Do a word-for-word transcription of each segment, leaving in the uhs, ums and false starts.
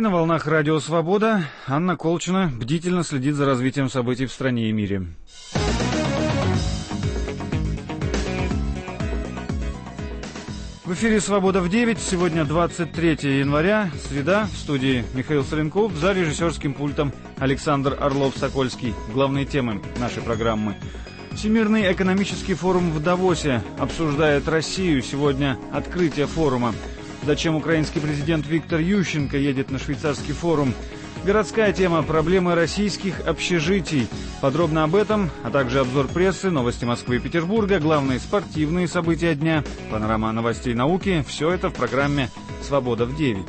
На волнах Радио Свобода Анна Колчина бдительно следит за развитием событий в стране и мире. В эфире «Свобода в девять». Сегодня двадцать третьего января, среда. В студии Михаил Соленков, за режиссерским пультом Александр Орлов-Сокольский. Главные темы нашей программы. Всемирный экономический форум в Давосе обсуждает Россию. Сегодня открытие форума. Зачем украинский президент Виктор Ющенко едет на швейцарский форум? Городская тема «Проблемы российских общежитий». Подробно об этом, а также обзор прессы, новости Москвы и Петербурга, главные спортивные события дня, панорама новостей науки. Все это в программе «Свобода в девять».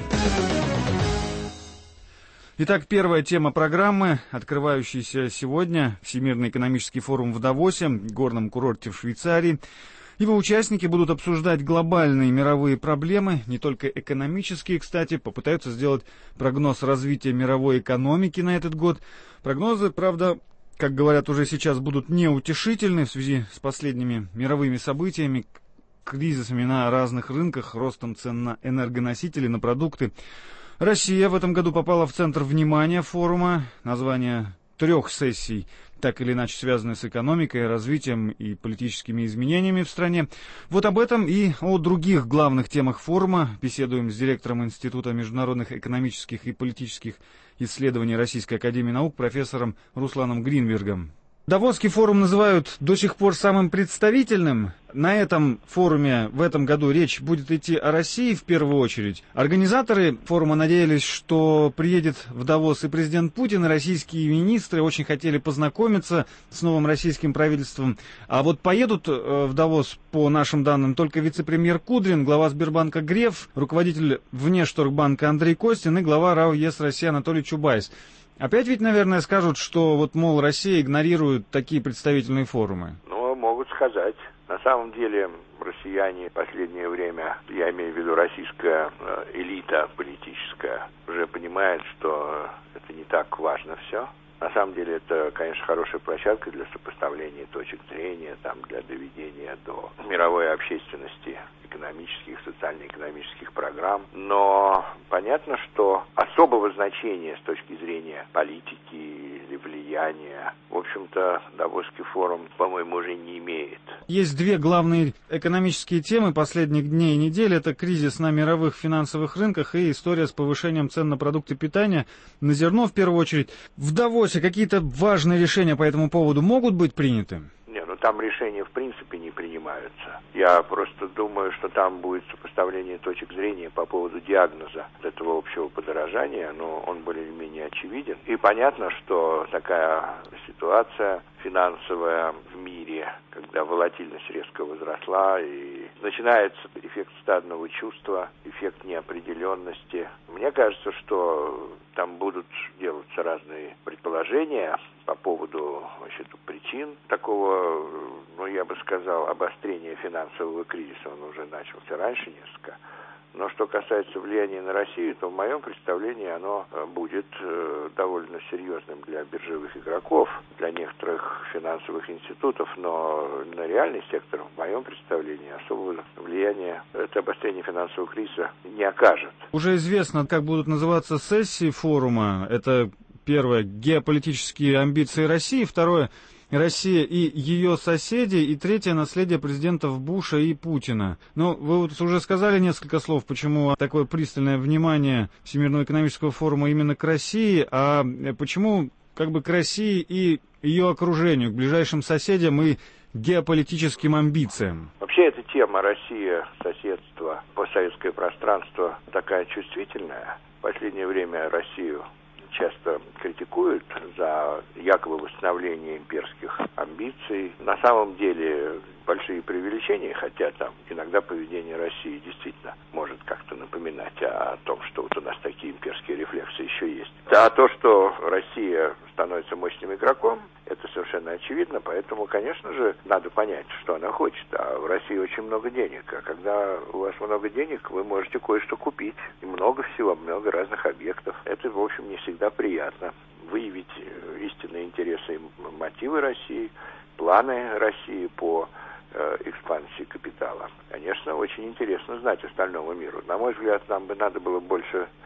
Итак, первая тема программы, открывающаяся сегодня, Всемирный экономический форум в Давосе, горном курорте в Швейцарии. Его участники будут обсуждать глобальные мировые проблемы, не только экономические, кстати, попытаются сделать прогноз развития мировой экономики на этот год. Прогнозы, правда, как говорят уже сейчас, будут неутешительны в связи с последними мировыми событиями, кризисами на разных рынках, ростом цен на энергоносители, на продукты. Россия в этом году попала в центр внимания форума. Название трех сессий, так или иначе связанные с экономикой, развитием и политическими изменениями в стране. Вот об этом и о других главных темах форума беседуем с директором Института международных экономических и политических исследований Российской академии наук профессором Русланом Гринбергом. Давосский форум называют до сих пор самым представительным. На этом форуме в этом году речь будет идти о России в первую очередь. Организаторы форума надеялись, что приедет в Давос и президент Путин, и российские министры очень хотели познакомиться с новым российским правительством. А вот поедут в Давос, по нашим данным, только вице-премьер Кудрин, глава Сбербанка Греф, руководитель Внешторгбанка Андрей Костин и глава РАО ЕС России Анатолий Чубайс. Опять ведь, наверное, скажут, что вот, мол, Россия игнорирует такие представительные форумы. Ну, могут сказать. На самом деле, россияне в последнее время, я имею в виду российская элита политическая, уже понимает, что это не так важно все. На самом деле, это, конечно, хорошая площадка для сопоставления точек зрения, там, для доведения до мировой общественности экономических, социально-экономических программ. Но понятно, что особого значения с точки зрения политики или влияния, в общем-то, Давосский форум, по-моему, уже не имеет. Есть две главные экономические темы последних дней и недель. Это кризис на мировых финансовых рынках и история с повышением цен на продукты питания, на зерно в первую очередь. В Давосе какие-то важные решения по этому поводу могут быть приняты? Не, ну там решения в принципе не принимаются. Я просто думаю, что там будет сопоставление точек зрения по поводу диагноза этого общего подорожания, но он более-менее очевиден. И понятно, что такая ситуация финансовая в мире, когда волатильность резко возросла, и начинается эффект стадного чувства, эффект неопределенности. Мне кажется, что там будут делаться разные предположения по поводу, значит, причин такого, ну, я бы сказал, обострения финансового кризиса. Он уже начался раньше несколько. Но что касается влияния на Россию, то в моем представлении оно будет э, довольно серьезным для биржевых игроков, для некоторых финансовых институтов, но на реальный сектор, в моем представлении, особого влияния это обострение финансового кризиса не окажет. Уже известно, как будут называться сессии форума. Это первое — геополитические амбиции России, второе — Россия и ее соседи, и третье — наследие президентов Буша и Путина. Но вы вот уже сказали несколько слов, почему такое пристальное внимание Всемирного экономического форума именно к России, а почему как бы к России и ее окружению, к ближайшим соседям и геополитическим амбициям? Вообще эта тема Россия, соседство, постсоветское пространство такая чувствительная. В последнее время Россию часто критикуют за якобы восстановление имперских амбиций. На самом деле большие преувеличения, хотя там иногда поведение России действительно может как-то напоминать о том, что вот у нас такие имперские рефлексы еще есть. А то, что Россия становится мощным игроком, это совершенно очевидно, поэтому, конечно же, надо понять, что она хочет. А в России очень много денег, а когда у вас много денег, вы можете кое-что купить. И много всего, много разных объектов. Это, в общем, не всегда приятно. Выявить истинные интересы и мотивы России, планы России по э, экспансии капитала. Конечно, очень интересно знать остальному миру. На мой взгляд, нам бы надо было больше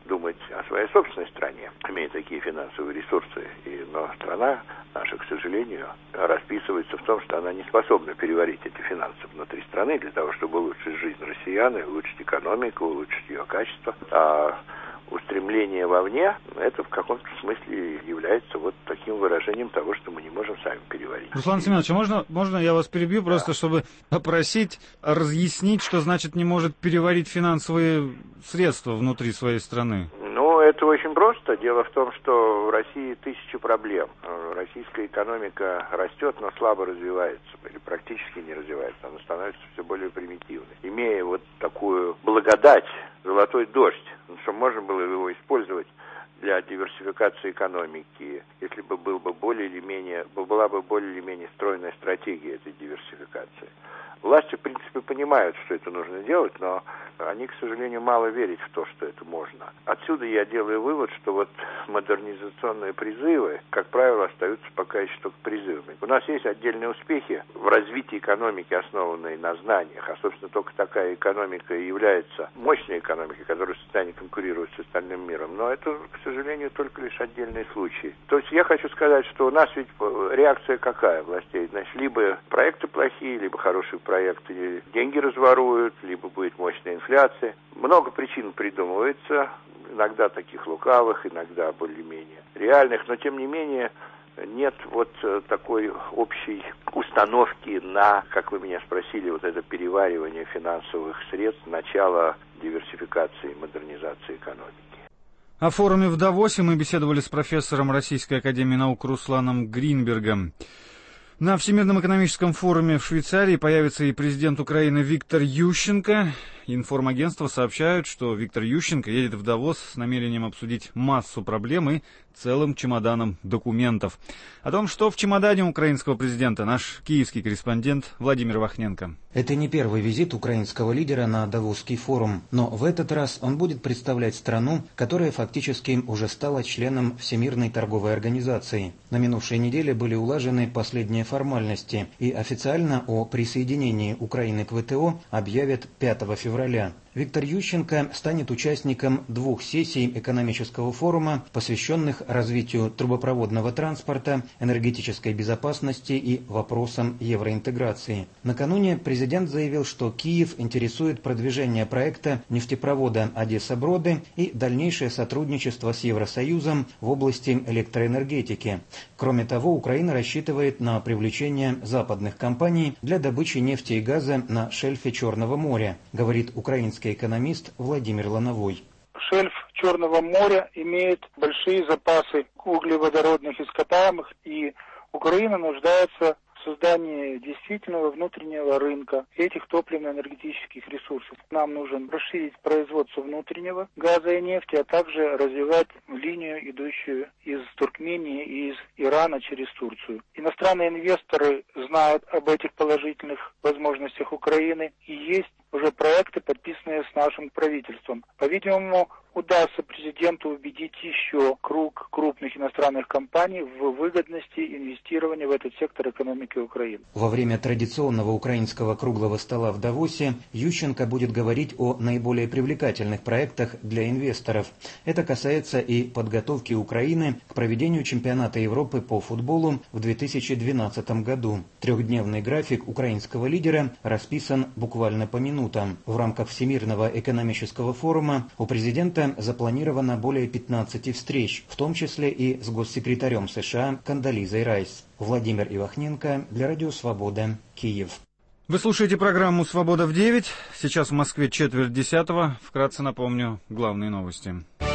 думать о своей собственной стране, имея такие финансовые ресурсы. И, но страна наша, к сожалению, расписывается в том, что она не способна переварить эти финансы внутри страны для того, чтобы улучшить жизнь россиян, и улучшить экономику, улучшить ее качество. А устремление вовне, это в каком-то смысле является вот таким выражением того, что мы не можем сами переварить. Руслан Семенович, а можно, можно я вас перебью, да. Просто чтобы попросить разъяснить, что значит не может переварить финансовые средства внутри своей страны? Ну, это очень просто. Дело в том, что в России тысячи проблем. Российская экономика растет, но слабо развивается, или практически не развивается. Она становится все более примитивной. Имея вот такую благодать, золотой дождь, чтобы можно было его использовать для диверсификации экономики, если бы был бы более или менее, была бы более или менее стройная стратегия этой диверсификации. Власти, в принципе, понимают, что это нужно делать, но они, к сожалению, мало верят в то, что это можно. Отсюда я делаю вывод, что вот модернизационные призывы, как правило, остаются пока еще только призывами. У нас есть отдельные успехи в развитии экономики, основанной на знаниях, а, собственно, только такая экономика и является мощной экономикой, которая в состоянии конкурировать с остальным миром. Но это, к сожалению, только лишь отдельные случаи. То есть я хочу сказать, что у нас ведь реакция какая властей? Значит, либо проекты плохие, либо хорошие проекты, деньги разворуют, либо будет мощная инфляция. Много причин придумывается, иногда таких лукавых, иногда более-менее реальных, но тем не менее нет вот такой общей установки на, как вы меня спросили, вот это переваривание финансовых средств, начало диверсификации и модернизации экономики. О форуме в Давосе мы беседовали с профессором Российской академии наук Русланом Гринбергом. На Всемирном экономическом форуме в Швейцарии появится и президент Украины Виктор Ющенко. Информагентства сообщают, что Виктор Ющенко едет в Давос с намерением обсудить массу проблем и целым чемоданом документов. О том, что в чемодане украинского президента, наш киевский корреспондент Владимир Вахненко. Это не первый визит украинского лидера на Давосский форум, но в этот раз он будет представлять страну, которая фактически уже стала членом Всемирной торговой организации. На минувшей неделе были улажены последние формальности, и официально о присоединении Украины к вэ тэ о объявят пятого февраля. Виктор Ющенко станет участником двух сессий экономического форума, посвященных развитию трубопроводного транспорта, энергетической безопасности и вопросам евроинтеграции. Накануне президент заявил, что Киев интересует продвижение проекта нефтепровода Одесса-Броды и дальнейшее сотрудничество с Евросоюзом в области электроэнергетики. Кроме того, Украина рассчитывает на привлечение западных компаний для добычи нефти и газа на шельфе Черного моря, говорит украинский экономист Владимир Лановой. Шельф Черного моря имеет большие запасы углеводородных ископаемых, и Украина нуждается в создании действительного внутреннего рынка этих топливно-энергетических ресурсов. Нам нужно расширить производство внутреннего газа и нефти, а также развивать линию, идущую из Туркмении и из Ирана через Турцию. Иностранные инвесторы знают об этих положительных возможностях Украины, и есть уже проекты, подписанные с нашим правительством. По-видимому, удастся президенту убедить еще круг крупных иностранных компаний в выгодности инвестирования в этот сектор экономики Украины. Во время традиционного украинского круглого стола в Давосе Ющенко будет говорить о наиболее привлекательных проектах для инвесторов. Это касается и подготовки Украины к проведению чемпионата Европы по футболу в две тысячи двенадцатом году. Трехдневный график украинского лидера расписан буквально по минутам. В рамках Всемирного экономического форума у президента запланировано более пятнадцати встреч, в том числе и с госсекретарем США Кондолизой Райс. Владимир Ивахненко для Радио Свобода, Киев. Вы слушаете программу «Свобода в девять». Сейчас в Москве четверть десятого. Вкратце напомню главные новости.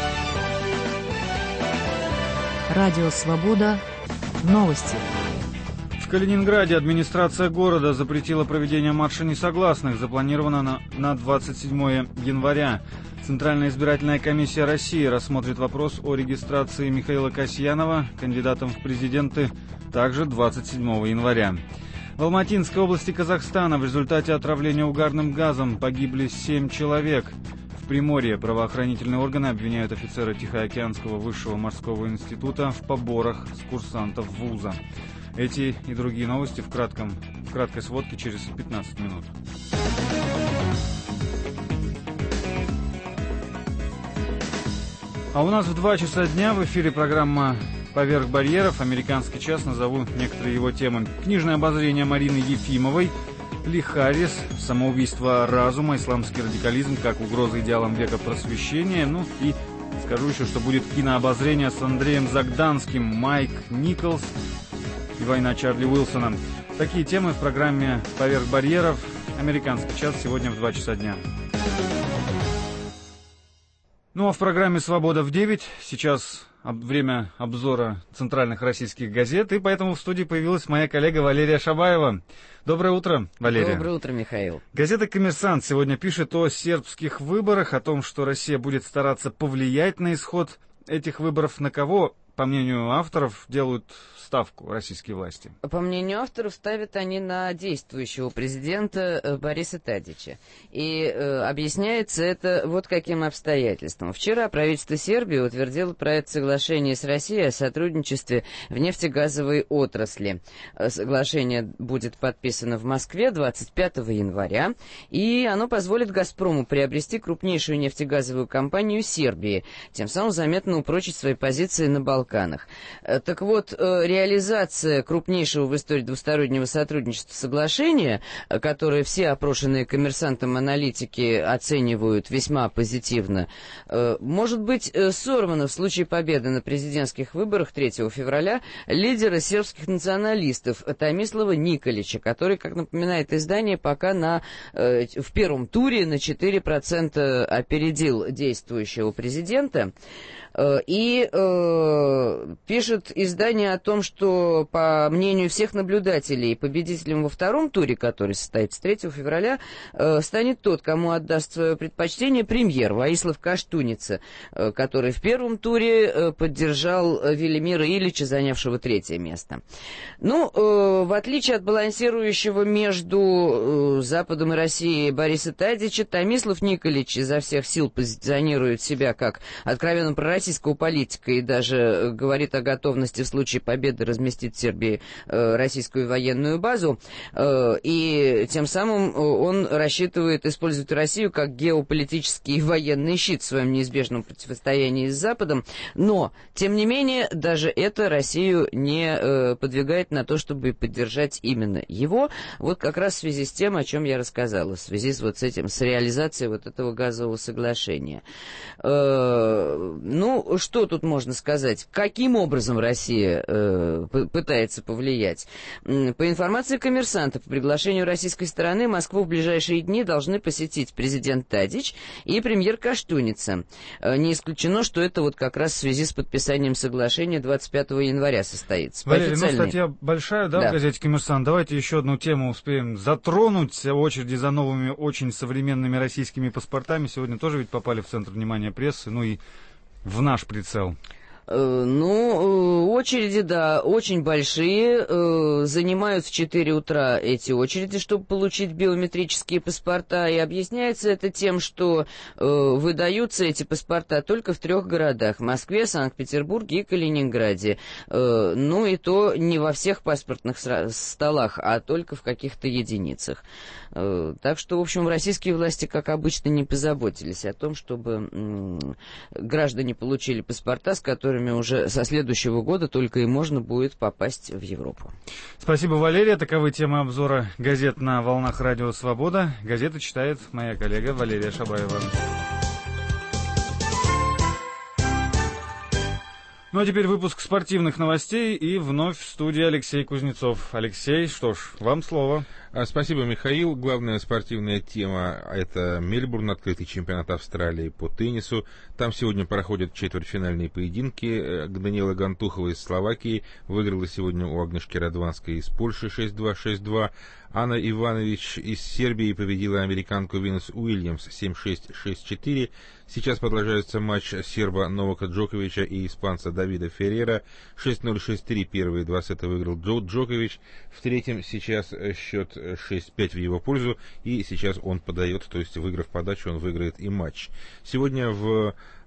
Радио «Свобода». Новости. В Калининграде администрация города запретила проведение марша несогласных, запланировано на, на двадцать седьмое января. Центральная избирательная комиссия России рассмотрит вопрос о регистрации Михаила Касьянова кандидатом в президенты также двадцать седьмого января. В Алматинской области Казахстана в результате отравления угарным газом погибли семь человек. В Приморье правоохранительные органы обвиняют офицера Тихоокеанского высшего морского института в поборах с курсантов вуза. Эти и другие новости в, кратком, в краткой сводке через пятнадцать минут. А у нас в два часа дня в эфире программа «Поверх барьеров. Американский час». Назову некоторые его темы. Книжное обозрение Марины Ефимовой. Ли Харрис. Самоубийство разума. Исламский радикализм как угроза идеалам века просвещения. Ну и скажу еще, что будет кинообозрение с Андреем Загданским. Майк Николс и война Чарли Уилсона. Такие темы в программе «Поверх барьеров». Американский час сегодня в два часа дня. Ну а в программе «Свобода в девять» сейчас время обзора центральных российских газет, и поэтому в студии появилась моя коллега Валерия Шабаева. Доброе утро, Валерия. Доброе утро, Михаил. Газета «Коммерсант» сегодня пишет о сербских выборах, о том, что Россия будет стараться повлиять на исход этих выборов. На кого, по мнению авторов, делают ставку российские власти? По мнению авторов, ставят они на действующего президента Бориса Тадича. И э, объясняется это вот каким обстоятельством. Вчера правительство Сербии утвердило проект соглашения с Россией о сотрудничестве в нефтегазовой отрасли. Соглашение будет подписано в Москве двадцать пятого января, и оно позволит «Газпрому» приобрести крупнейшую нефтегазовую компанию Сербии, тем самым заметно упрочить свои позиции на Балканах. Так вот, реализация Реализация крупнейшего в истории двустороннего сотрудничества соглашения, которое все опрошенные «Коммерсантом» аналитики оценивают весьма позитивно, может быть сорвана в случае победы на президентских выборах третьего февраля лидера сербских националистов Томислава Николича, который, как напоминает издание, пока на, в первом туре на четыре процента опередил действующего президента. И э, пишет издание о том, что, по мнению всех наблюдателей, победителем во втором туре, который состоится третьего февраля, э, станет тот, кому отдаст свое предпочтение премьер Воислав Каштуница, э, который в первом туре э, поддержал Велимира Ильича, занявшего третье место. Ну, э, в отличие от балансирующего между э, Западом и Россией Бориса Тадича, Томислав Николич изо всех сил позиционирует себя как откровенно пророссийского российского политика и даже говорит о готовности в случае победы разместить в Сербии э, российскую военную базу, э, и тем самым он рассчитывает использовать Россию как геополитический и военный щит в своем неизбежном противостоянии с Западом, но, тем не менее, даже это Россию не э, подвигает на то, чтобы поддержать именно его, вот как раз в связи с тем, о чем я рассказала, в связи с вот с этим, с реализацией вот этого газового соглашения. Э, ну, Ну, что тут можно сказать? Каким образом Россия э, пытается повлиять? По информации «Коммерсанта», по приглашению российской стороны Москву в ближайшие дни должны посетить президент Тадич и премьер Каштуница. Э, не исключено, что это вот как раз в связи с подписанием соглашения двадцать пятого января состоится. Валерий, ну, статья большая, да, да, в газете «Коммерсант». Давайте еще одну тему успеем затронуть. В очереди за новыми, очень современными российскими паспортами сегодня тоже ведь попали в центр внимания прессы, ну и в наш прицел. Ну, очереди, да, очень большие, занимают в четыре утра эти очереди, чтобы получить биометрические паспорта, и объясняется это тем, что выдаются эти паспорта только в трех городах: Москве, Санкт-Петербурге и Калининграде. Ну, и то не во всех паспортных столах, а только в каких-то единицах. Так что, в общем, российские власти, как обычно, не позаботились о том, чтобы граждане получили паспорта, с которыми уже со следующего года только и можно будет попасть в Европу. Спасибо, Валерия. Таковы темы обзора газет на волнах Радио Свобода. Газеты читает моя коллега Валерия Шабаева. Ну а теперь выпуск спортивных новостей, и вновь в студии Алексей Кузнецов. Алексей, что ж, вам слово. Спасибо, Михаил. Главная спортивная тема – это Мельбурн, открытый чемпионат Австралии по теннису. Там сегодня проходят четвертьфинальные поединки. Даниэла Гантухова из Словакии выиграла сегодня у Агнешки Радванской из Польши шесть-два, шесть-два. Анна Иванович из Сербии победила американку Венус Уильямс семь-шесть, шесть-четыре. Сейчас продолжается матч серба Новака Джоковича и испанца Давида Феррера. шесть-ноль, шесть-три. Первые два сета выиграл Джо Джокович. В третьем сейчас счет шесть-пять в его пользу. И сейчас он подает, то есть выиграв подачу, он выиграет и матч. Сегодня в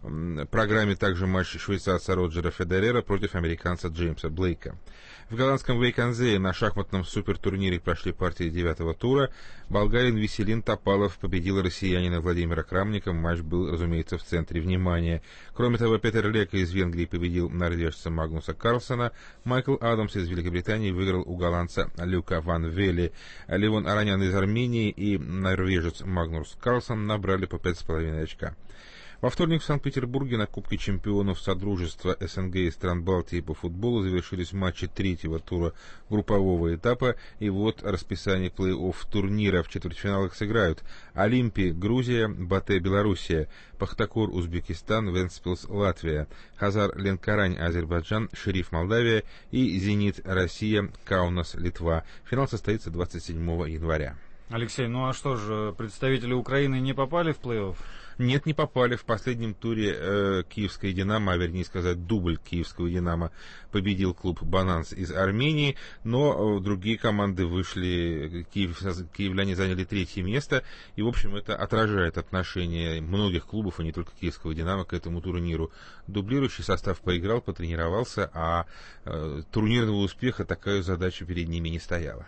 В программе также матч швейцарца Роджера Федерера против американца Джеймса Блейка. В голландском Вейконзее на шахматном супертурнире прошли партии девятого тура. Болгарин Веселин Топалов победил россиянина Владимира Крамника. Матч был, разумеется, в центре внимания. Кроме того, Петер Лека из Венгрии победил норвежца Магнуса Карлсона. Майкл Адамс из Великобритании выиграл у голландца Люка ван Велли. Левон Аранян из Армении и норвежец Магнус Карлсон набрали по пять с половиной очка. Во вторник в Санкт-Петербурге на Кубке чемпионов Содружества СНГ и стран Балтии по футболу завершились матчи третьего тура группового этапа. И вот расписание плей-офф турнира. В четвертьфиналах сыграют Олимпия Грузия, Батэ Белоруссия, Пахтакор Узбекистан, Вентспилс Латвия, Хазар Ленкарань Азербайджан, Шериф Молдавия и Зенит Россия, Каунас Литва. Финал состоится двадцать седьмого января. Алексей, ну а что же, представители Украины не попали в плей-офф? Нет, не попали. В последнем туре э, киевская «Динамо», а вернее сказать, дубль киевского «Динамо» победил клуб «Бананс» из Армении, но э, другие команды вышли, Киев, киевляне заняли третье место, и, в общем, это отражает отношение многих клубов, а не только киевского «Динамо», к этому турниру. Дублирующий состав поиграл, потренировался, а э, турнирного успеха такая задача перед ними не стояла.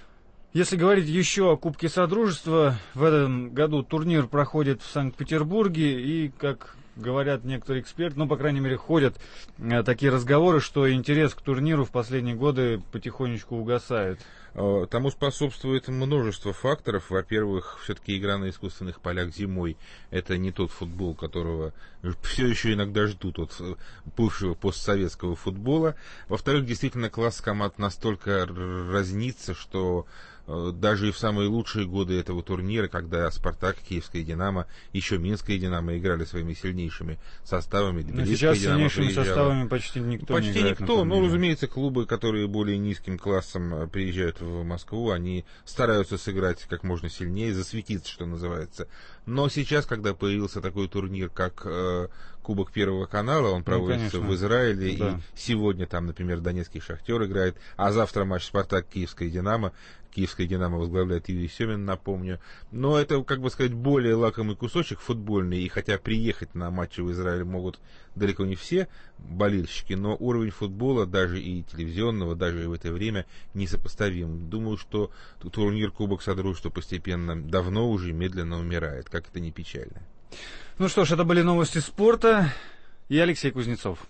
Если говорить еще о Кубке Содружества, в этом году турнир проходит в Санкт-Петербурге, и, как говорят некоторые эксперты, ну, по крайней мере, ходят э, такие разговоры, что интерес к турниру в последние годы потихонечку угасает. Тому способствует множество факторов. Во-первых, все-таки игра на искусственных полях зимой — это не тот футбол, которого все еще иногда ждут от бывшего постсоветского футбола. Во-вторых, действительно, класс команд настолько разнится, что даже и в самые лучшие годы этого турнира, когда «Спартак», «Киевская Динамо», еще «Минская Динамо» играли своими сильнейшими составами. Но сейчас сильнейшими составами почти никто почти не играет. Почти никто, но, разумеется, клубы, которые более низким классом приезжают в Москву, они стараются сыграть как можно сильнее, засветиться, что называется. Но сейчас, когда появился такой турнир, как э, Кубок Первого канала, он проводится ну, в Израиле, да. И сегодня там, например, Донецкий «Шахтер» играет, а завтра матч «Спартак», «Киевская Динамо». Киевская «Динамо» возглавляет Юрий Семин, напомню. Но это, как бы сказать, более лакомый кусочек футбольный, и хотя приехать на матчи в Израиль могут далеко не все болельщики, но уровень футбола, даже и телевизионного, даже и в это время, несопоставим. Думаю, что турнир Кубок Содружества постепенно, давно уже, медленно умирает, как это ни печально. Ну что ж, это были новости спорта. И Алексей Кузнецов.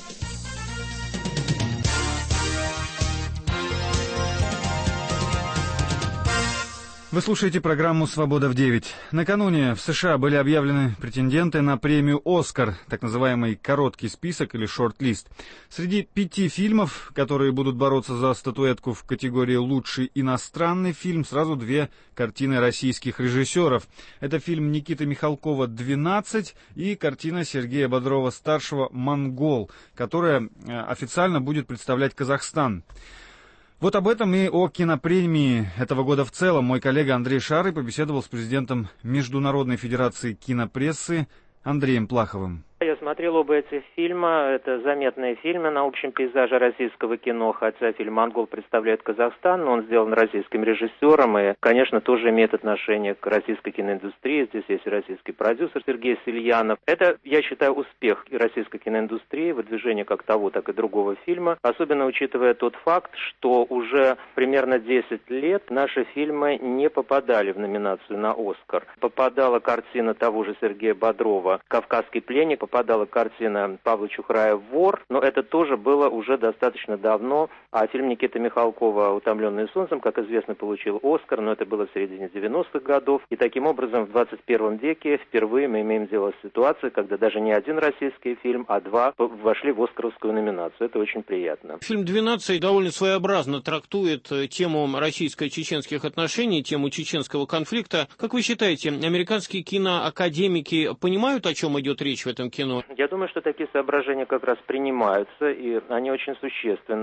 Вы слушаете программу «Свобода в девять». Накануне в США были объявлены претенденты на премию «Оскар», так называемый короткий список или шорт-лист. Среди пяти фильмов, которые будут бороться за статуэтку в категории «Лучший иностранный фильм», сразу две картины российских режиссеров. Это фильм Никиты Михалкова «двенадцать» и картина Сергея Бодрова-старшего «Монгол», которая официально будет представлять Казахстан. Вот об этом и о кинопремии этого года в целом мой коллега Андрей Шарый побеседовал с президентом Международной федерации кинопрессы Андреем Плаховым. Я смотрел оба этих фильма. Это заметные фильмы на общем пейзаже российского кино, хотя фильм «Монгол» представляет Казахстан, но он сделан российским режиссером и, конечно, тоже имеет отношение к российской киноиндустрии. Здесь есть и российский продюсер Сергей Сельянов. Это, я считаю, успех и российской киноиндустрии, выдвижение как того, так и другого фильма, особенно учитывая тот факт, что уже примерно десять лет наши фильмы не попадали в номинацию на «Оскар». Попадала картина того же Сергея Бодрова «Кавказский пленник», попадала картина Павла Чухрая «Вор», но это тоже было уже достаточно давно. А фильм Никиты Михалкова «Утомленные солнцем», как известно, получил «Оскар», но это было в середине девяностых годов. И таким образом в двадцать первом веке впервые мы имеем дело с ситуацией, когда даже не один российский фильм, а два вошли в «Оскаровскую» номинацию. Это очень приятно. Фильм «двенадцать» довольно своеобразно трактует тему российско-чеченских отношений, тему чеченского конфликта. Как вы считаете, американские киноакадемики понимают, о чем идет речь в этом кино? Я думаю, что такие соображения как раз принимаются, и они очень существенны.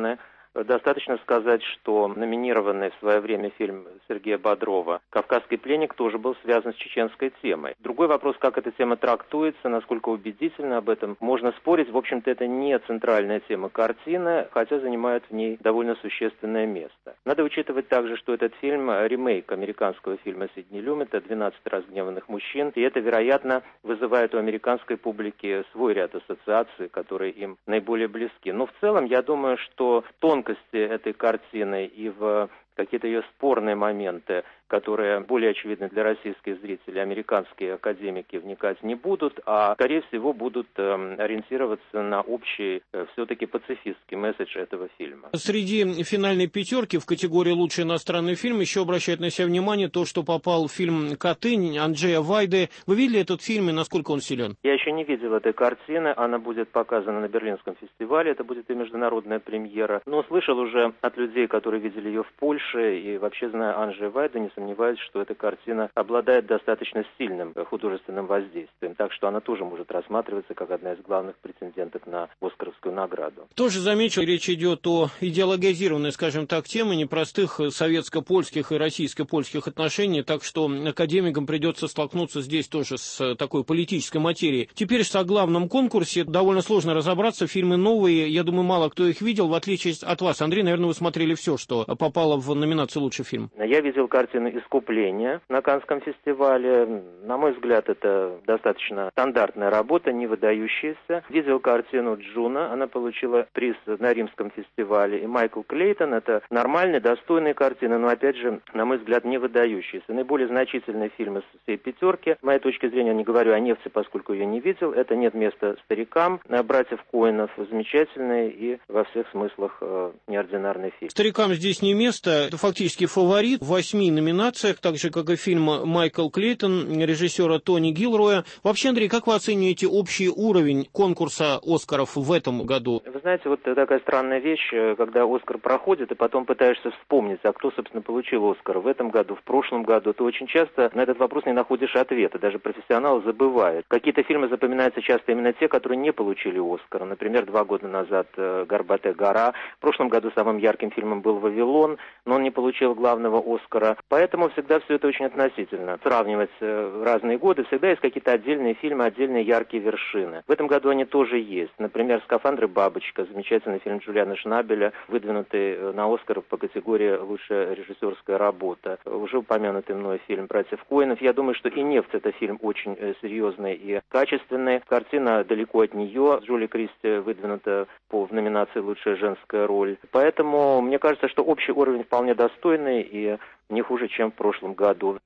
достаточно сказать, что номинированный в свое время фильм Сергея Бодрова «Кавказский пленник» тоже был связан с чеченской темой. Другой вопрос, как эта тема трактуется, насколько убедительно, об этом можно спорить. В общем-то, это не центральная тема картины, хотя занимает в ней довольно существенное место. Надо учитывать также, что этот фильм – ремейк американского фильма Сидни Люмета «двенадцать разгневанных мужчин», и это, вероятно, вызывает у американской публики свой ряд ассоциаций, которые им наиболее близки. Но в целом, я думаю, что тонкости этой картины и в какие-то ее спорные моменты, которые более очевидны для российских зрителей, американские академики вникать не будут, а, скорее всего, будут э, ориентироваться на общий, э, все-таки пацифистский месседж этого фильма. Среди финальной пятерки в категории «Лучший иностранный фильм» еще обращает на себя внимание то, что попал в фильм «Катынь» Анджея Вайды. Вы видели этот фильм и насколько он силен? Я еще не видел этой картины, она будет показана на Берлинском фестивале, это будет и международная премьера, но слышал уже от людей, которые видели ее в Польше, и вообще, зная Анджея Вайду, не сомневаюсь, что эта картина обладает достаточно сильным художественным воздействием, так что она тоже может рассматриваться как одна из главных претенденток на Оскаровскую награду. Тоже замечу, речь идет о идеологизированной, скажем так, теме непростых советско-польских и российско-польских отношений, так что академикам придется столкнуться здесь тоже с такой политической материей. Теперь о главном конкурсе довольно сложно разобраться, фильмы новые, я думаю, мало кто их видел, в отличие от вас. Андрей, наверное, вы смотрели все, что попало в номинацию «Лучший фильм». Я видел картину «Искупление» на Каннском фестивале. На мой взгляд, это достаточно стандартная работа, не выдающаяся. Видел картину «Джуна», она получила приз на Римском фестивале. И «Майкл Клейтон» — это нормальные, достойные картины, но, опять же, на мой взгляд, не выдающиеся. Наиболее значительные фильмы с всей пятерки, с моей точки зрения, не говорю о «Невце», поскольку я не видел, это «Нет места старикам», «Братьев Коэнов», замечательный и во всех смыслах э, неординарный фильм. «Старикам» здесь не место. Это фактически фаворит в восьми номинациях, так же, как и фильм «Майкл Клейтон» режиссера Тони Гилроя. Вообще, Андрей, как вы оцениваете общий уровень конкурса «Оскаров» в этом году? Вы знаете, вот такая странная вещь, когда «Оскар» проходит, и потом пытаешься вспомнить, а кто, собственно, получил «Оскар» в этом году, в прошлом году, то очень часто на этот вопрос не находишь ответа. Даже профессионалы забывают. Какие-то фильмы запоминаются часто именно те, которые не получили «Оскара». Например, два года назад «Горбатая гора». В прошлом году самым ярким фильмом был «Вавилон», но он не получил главного «Оскара». Поэтому всегда все это очень относительно. Сравнивать разные годы, всегда есть какие-то отдельные фильмы, отдельные яркие вершины. В этом году они тоже есть. Например, «Скафандры бабочка», замечательный фильм Джулиана Шнабеля, выдвинутый на «Оскар» по категории «Лучшая режиссерская работа». Уже упомянутый мной фильм «Братьев Коэнов». Я думаю, что и «Нефть» — это фильм очень серьезный и качественный. Картина далеко от нее. Джули Кристи выдвинута по, в номинации «Лучшая женская роль». Поэтому мне кажется, что общий уровень вполне достойный и не хуже, чем в прошлом году.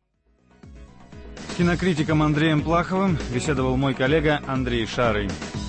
С кинокритиком Андреем Плаховым беседовал мой коллега Андрей Шарый.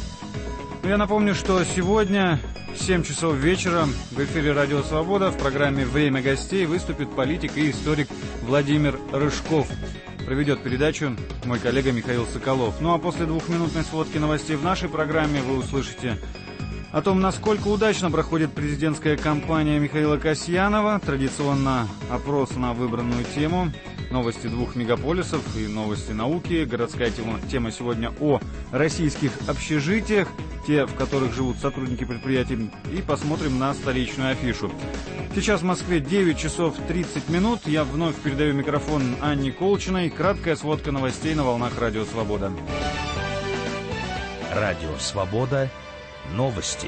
Я напомню, что сегодня в семь часов вечера в эфире «Радио Свобода» в программе «Время гостей» выступит политик и историк Владимир Рыжков. Проведет передачу мой коллега Михаил Соколов. Ну а после двухминутной сводки новостей в нашей программе вы услышите о том, насколько удачно проходит президентская кампания Михаила Касьянова, традиционно опрос на выбранную тему, новости двух мегаполисов и новости науки. Городская тема, тема сегодня о российских общежитиях, те, в которых живут сотрудники предприятий, и посмотрим на столичную афишу. Сейчас в Москве девять часов тридцать минут. Я вновь передаю микрофон Анне Колчиной. Краткая сводка новостей на волнах «Радио Свобода». «Радио Свобода». Новости.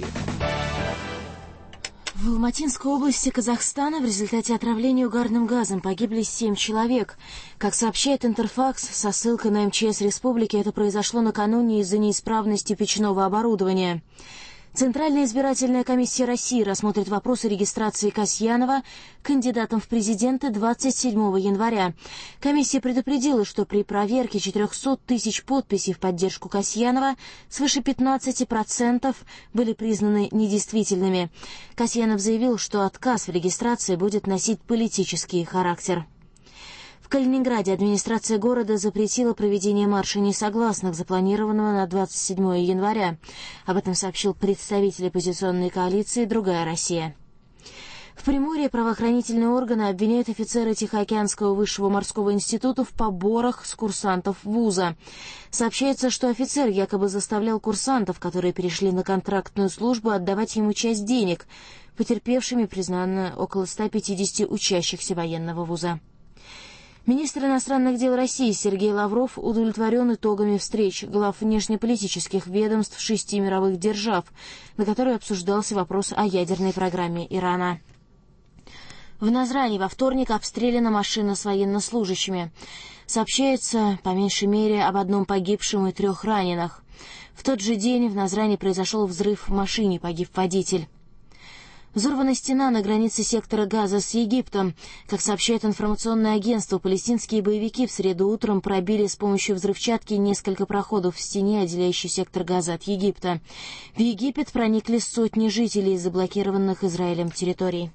В Алматинской области Казахстана в результате отравления угарным газом погибли семь человек. Как сообщает Интерфакс со ссылкой на эм че эс республики, это произошло накануне из-за неисправности печного оборудования. Центральная избирательная комиссия России рассмотрит вопросы регистрации Касьянова кандидатом в президенты двадцать седьмого января. Комиссия предупредила, что при проверке четырехсот тысяч подписей в поддержку Касьянова свыше пятнадцати процентов были признаны недействительными. Касьянов заявил, что отказ в регистрации будет носить политический характер. В Калининграде администрация города запретила проведение марша несогласных, запланированного на двадцать седьмого января. Об этом сообщил представитель оппозиционной коалиции «Другая Россия». В Приморье правоохранительные органы обвиняют офицера Тихоокеанского высшего морского института в поборах с курсантов вуза. Сообщается, что офицер якобы заставлял курсантов, которые перешли на контрактную службу, отдавать ему часть денег. Потерпевшими признано около ста пятидесяти учащихся военного вуза. Министр иностранных дел России Сергей Лавров удовлетворен итогами встреч глав внешнеполитических ведомств шести мировых держав, на которой обсуждался вопрос о ядерной программе Ирана. В Назрани во вторник обстреляна машина с военнослужащими. Сообщается, по меньшей мере, об одном погибшем и трех раненых. В тот же день в Назрани произошел взрыв в машине, погиб водитель. Взорвана стена на границе сектора Газа с Египтом. Как сообщает информационное агентство, палестинские боевики в среду утром пробили с помощью взрывчатки несколько проходов в стене, отделяющей сектор Газа от Египта. В Египет проникли сотни жителей из заблокированных Израилем территорий.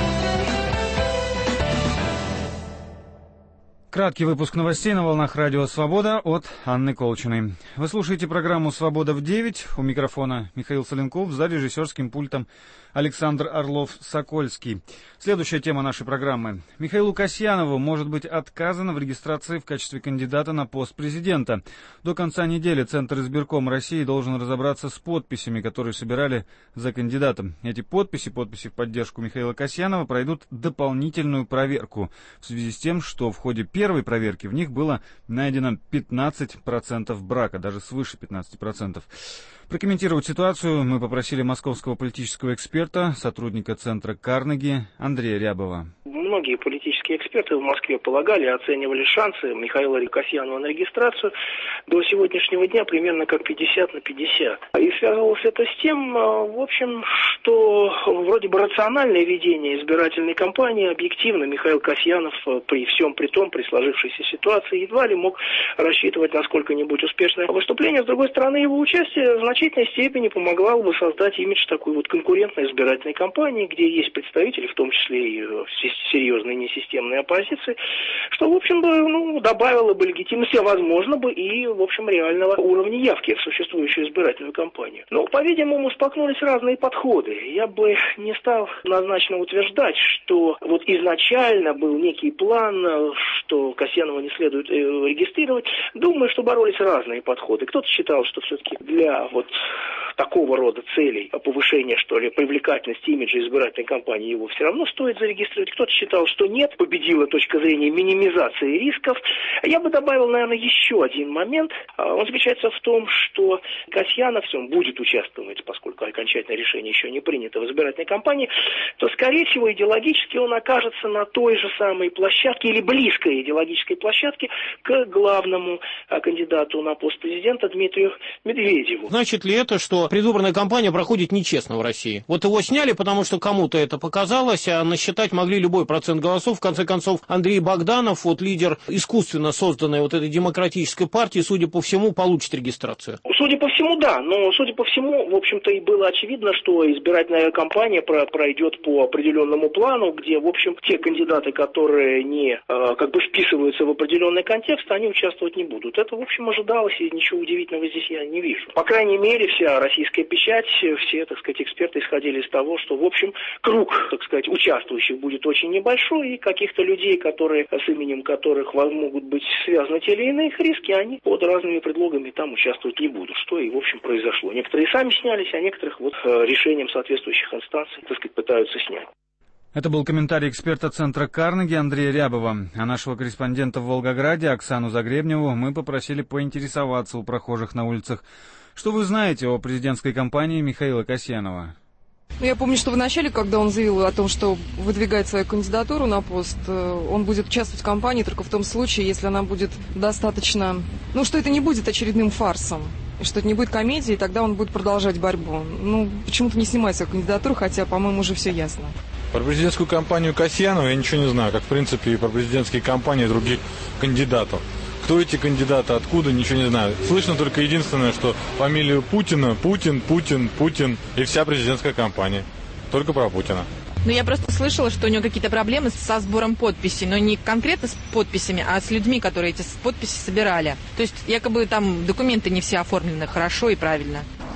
Краткий выпуск новостей на волнах радио «Свобода» от Анны Колчиной. Вы слушаете программу «Свобода в девять». У микрофона Михаил Соленков, за режиссерским пультом Александр Орлов-Сокольский. Следующая тема нашей программы. Михаилу Касьянову может быть отказано в регистрации в качестве кандидата на пост президента. До конца недели Центр избирком России должен разобраться с подписями, которые собирали за кандидатом. Эти подписи, подписи в поддержку Михаила Касьянова, пройдут дополнительную проверку в связи с тем, что в ходе первой проверки в них было найдено пятнадцать процентов брака, даже свыше пятнадцати процентов. Прокомментировать ситуацию мы попросили московского политического эксперта, сотрудника Центра Карнеги Андрея Рябова. Многие политические эксперты в Москве полагали, оценивали шансы Михаила Касьянова на регистрацию до сегодняшнего дня примерно как пятьдесят на пятьдесят. И связывалось это с тем, в общем, что вроде бы рациональное ведение избирательной кампании, объективно Михаил Касьянов при всем при том, при сложившейся ситуации, едва ли мог рассчитывать на сколько-нибудь успешное выступление. С другой стороны, его участие в значительной степени помогло бы создать имидж такой вот конкурентной избирательной кампании, где есть представители, в том числе и серьезной несистемной оппозиции, что, в общем, бы, ну, добавило бы легитимности, а возможно бы и, в общем, реального уровня явки в существующую избирательную кампанию. Но, по-видимому, споткнулись разные подходы. Я бы не стал однозначно утверждать, что вот изначально был некий план, что Касьянова не следует регистрировать. Думаю, что боролись разные подходы. Кто-то считал, что все-таки для вот такого рода целей, повышения, что ли, привлекательности имиджа избирательной кампании его все равно стоит зарегистрировать. Кто-то считал, что нет, победила точка зрения минимизации рисков. Я бы добавил, наверное, еще один момент. Он заключается в том, что Касьянов, он будет участвовать, поскольку окончательное решение еще не принято в избирательной кампании, то, скорее всего, идеологически он окажется на той же самой площадке или близкой идеологической площадке к главному кандидату на пост президента Дмитрию Медведеву. Значит ли это, что предвыборная кампания проходит нечестно в России? Вот его сняли, потому что кому-то это показалось, а насчитать могли любой процент голосов. В конце концов, Андрей Богданов, вот лидер искусственно созданной вот этой демократической партии, судя по всему, получит регистрацию. Судя по всему, да. Но, судя по всему, в общем-то, и было очевидно, что избирательная кампания пройдет по определенному плану, где, в общем, те кандидаты, которые не как бы вписываются в определенный контекст, они участвовать не будут. Это, в общем, ожидалось, и ничего удивительного здесь я не вижу. По крайней мере, вся российская печать, все, так сказать, эксперты исходили из того, что, в общем, круг, так сказать, участвующих будет очень небольшой, и каких-то людей, которые, с именем которых могут быть связаны те или иные риски, они под разными предлогами там участвовать не будут, что и, в общем, произошло. Некоторые сами снялись, а некоторых вот решением соответствующих инстанций, так сказать, пытаются снять. Это был комментарий эксперта Центра Карнеги Андрея Рябова. А нашего корреспондента в Волгограде Оксану Загребневу мы попросили поинтересоваться у прохожих на улицах. Что вы знаете о президентской кампании Михаила Касьянова? Я помню, что в начале, когда он заявил о том, что выдвигает свою кандидатуру на пост, он будет участвовать в кампании только в том случае, если она будет достаточно... Ну, что это не будет очередным фарсом, и что это не будет комедией, и тогда он будет продолжать борьбу. Ну, почему-то не снимать свою кандидатуру, хотя, по-моему, уже все ясно. Про президентскую кампанию Касьянова я ничего не знаю, как, в принципе, и про президентские кампании других кандидатов. Кто эти кандидаты, откуда, ничего не знаю. Слышно только единственное, что фамилию Путина, Путин, Путин, Путин и вся президентская кампания. Только про Путина. Ну, я просто слышала, что у него какие-то проблемы со сбором подписей, но не конкретно с подписями, а с людьми, которые эти подписи собирали. То есть, якобы там документы не все оформлены хорошо и правильно.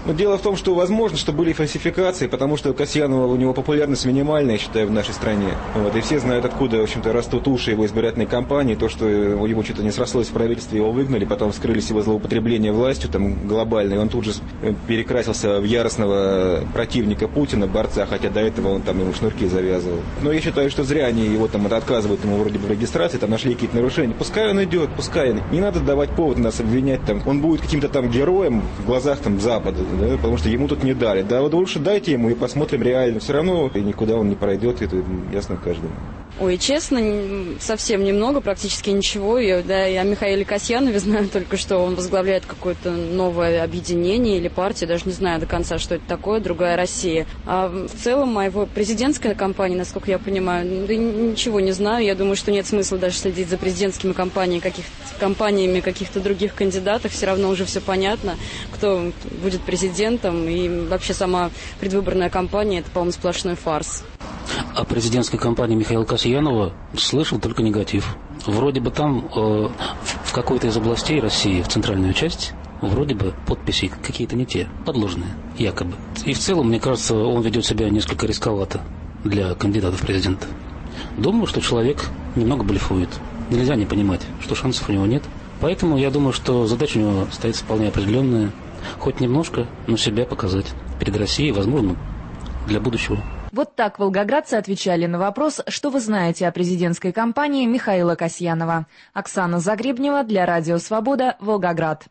Но дело в том, что возможно, что были фальсификации, потому что Касьянова, у него популярность минимальная, я считаю, в нашей стране. Вот, и все знают, откуда, в общем-то, растут уши его избирательной кампании, то, что ему что-то не срослось в правительстве, его выгнали, потом вскрылись его злоупотребления властью, там, глобальные, он тут же перекрасился в яростного противника Путина, борца, хотя до этого он там ему шнурки завязывал. Но я считаю, что зря они его там отказывают ему вроде бы в регистрации, там нашли какие-то нарушения. Пускай он идет, пускай. Не надо давать повод нас обвинять, там, он будет каким-то там героем в глазах там Запада, да, потому что ему тут не дали. Да вот лучше дайте ему и посмотрим реально. Все равно никуда он не пройдет, это ясно каждому. Ой, честно, совсем немного, практически ничего. Я, да, я о Михаиле Касьянове знаю только, что он возглавляет какое-то новое объединение или партию, даже не знаю до конца, что это такое, «Другая Россия». А в целом о его президентской кампании, насколько я понимаю, да ничего не знаю. Я думаю, что нет смысла даже следить за президентскими кампаниями, каких, кампаниями каких-то других кандидатов. Все равно уже все понятно, кто будет президентом. И вообще сама предвыборная кампания – это, по-моему, сплошной фарс. О президентской кампании Михаила Касьянова слышал только негатив. Вроде бы там, э, в какой-то из областей России, в центральную часть, вроде бы подписи какие-то не те, подложные, якобы. И в целом, мне кажется, он ведет себя несколько рисковато для кандидата в президенты. Думаю, что человек немного блефует. Нельзя не понимать, что шансов у него нет. Поэтому я думаю, что задача у него стоит вполне определенная. Хоть немножко, но себя показать перед Россией, возможно, для будущего. Вот так волгоградцы отвечали на вопрос, что вы знаете о президентской кампании Михаила Касьянова. Оксана Загребнева для Радио Свобода, Волгоград.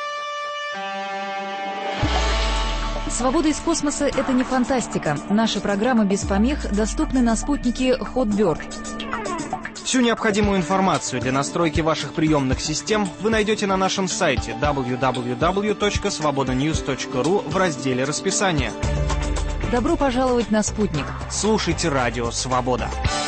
Свобода из космоса – это не фантастика. Наши программы без помех доступны на спутнике Hotbird. Всю необходимую информацию для настройки ваших приемных систем вы найдете на нашем сайте дабл ю дабл ю дабл ю точка свобода ньюс точка ру в разделе «Расписание». Добро пожаловать на спутник. Слушайте Радио Свобода.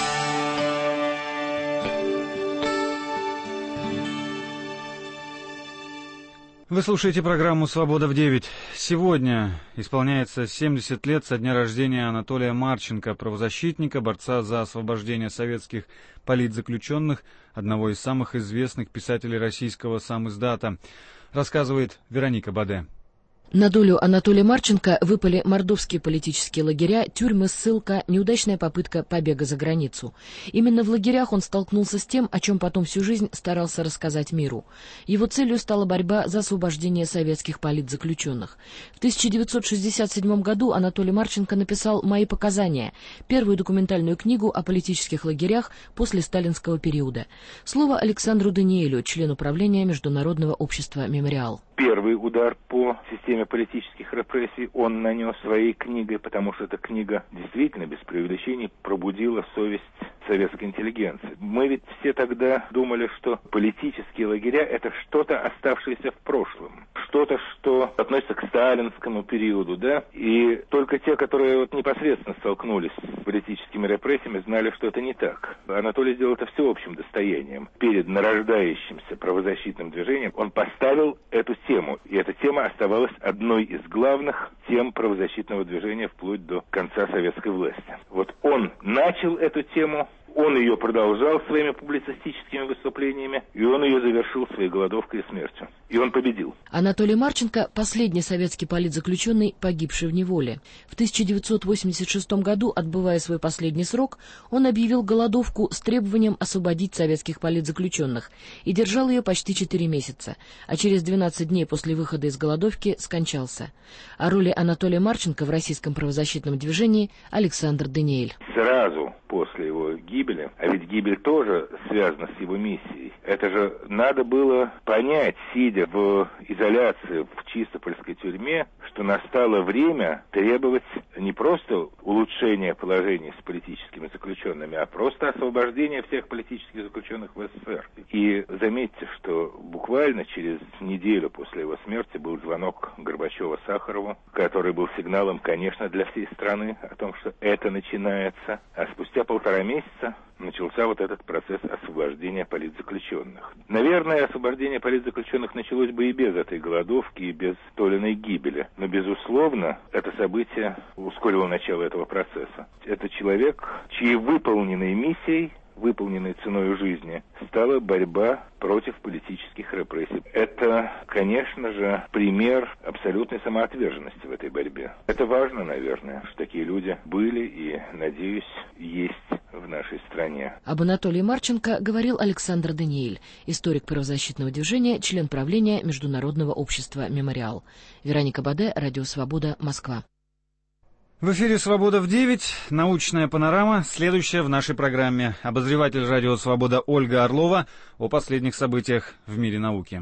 Вы слушаете программу «Свобода в девять». Сегодня исполняется семьдесят лет со дня рождения Анатолия Марченко, правозащитника, борца за освобождение советских политзаключенных, одного из самых известных писателей российского самиздата, рассказывает Вероника Баде. На долю Анатолия Марченко выпали мордовские политические лагеря, тюрьмы, ссылка, неудачная попытка побега за границу. Именно в лагерях он столкнулся с тем, о чем потом всю жизнь старался рассказать миру. Его целью стала борьба за освобождение советских политзаключенных. В тысяча девятьсот шестьдесят седьмом году Анатолий Марченко написал «Мои показания», первую документальную книгу о политических лагерях после сталинского периода. Слово Александру Даниэлю, члену правления Международного общества «Мемориал». Первый удар по системе политических репрессий он нанес своей книгой, потому что эта книга действительно, без преувеличений, пробудила совесть советской интеллигенции. Мы ведь все тогда думали, что политические лагеря — это что-то, оставшееся в прошлом, что-то, что относится к сталинскому периоду, да, и только те, которые вот непосредственно столкнулись с политическими репрессиями, знали, что это не так. Анатолий сделал это всеобщим достоянием. Перед нарождающимся правозащитным движением он поставил эту тему, и эта тема оставалась одной из главных тем правозащитного движения вплоть до конца советской власти. Вот он начал эту тему, он ее продолжал своими публицистическими выступлениями, и он ее завершил своей голодовкой и смертью. И он победил. Анатолий Марченко – последний советский политзаключенный, погибший в неволе. В тысяча девятьсот восемьдесят шестом году, отбывая свой последний срок, он объявил голодовку с требованием освободить советских политзаключенных и держал ее почти четыре месяца, а через двенадцать дней после выхода из голодовки скончался. О роли Анатолия Марченко в российском правозащитном движении Александр Даниэль. Сразу после его гибели, а ведь гибель тоже связана с его миссией, это же надо было понять, сидя в изоляции в Чистопольской тюрьме, что настало время требовать не просто улучшения положения с политическими заключенными, а просто освобождения всех политических заключенных в СССР. И заметьте, что буквально через неделю после его смерти был звонок Горбачева-Сахарову, который был сигналом, конечно, для всей страны о том, что это начинается. А спустя полтора месяца начался вот этот процесс освобождения политзаключенных. Наверное, освобождение политзаключенных началось бы и без этой голодовки, и без Толиной гибели. Но, безусловно, это событие ускорило начало этого процесса. Это человек, чьей выполненной миссией выполненной ценой жизни, стала борьба против политических репрессий. Это, конечно же, пример абсолютной самоотверженности в этой борьбе. Это важно, наверное, что такие люди были и, надеюсь, есть в нашей стране. Об Анатолии Марченко говорил Александр Даниэль, историк правозащитного движения, член правления Международного общества «Мемориал». Вероника Баде, Радио Свобода, Москва. В эфире «Свобода в девять». Научная панорама. Следующая в нашей программе. Обозреватель Радио Свобода Ольга Орлова о последних событиях в мире науки.